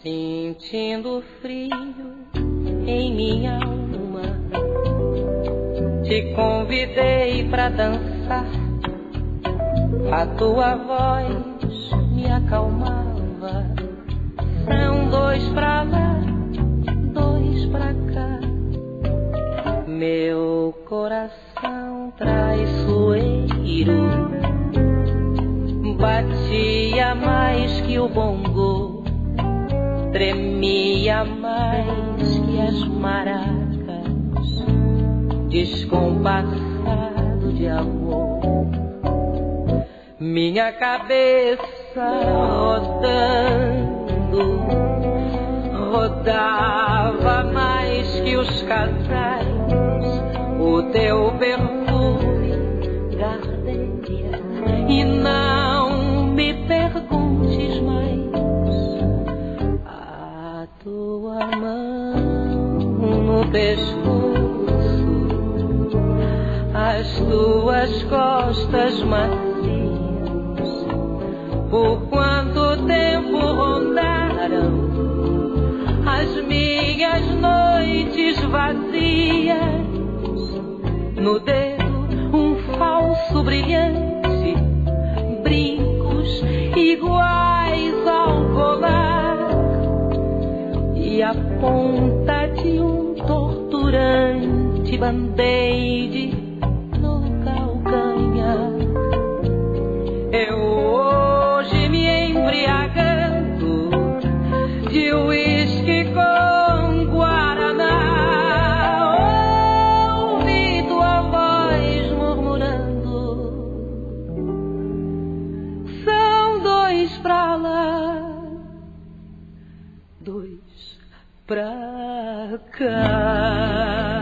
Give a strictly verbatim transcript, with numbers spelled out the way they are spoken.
Sentindo frio em minha alma, te convidei pra dançar. A tua voz me acalmava. São dois pra lá, dois pra cá. Meu coração traiçoeiro batia mais que o bongo, tremia mais que as maracas, descompassado de amor. Minha cabeça rodando, rodava mais que os casais, o teu perfume, gardenia. E não me perguntes mais, a tua mão no pescoço, as tuas costas macias, por quanto tempo rondaram as minhas noites vazias. No dedo um falso brilhante, brincos iguais ao colar, e a ponta de um torturante band-aid no calcanhar. Eu hoje me embriagando de uísque com guaraná, ouvi tua voz murmurando: são dois pra lá, dois pra cá.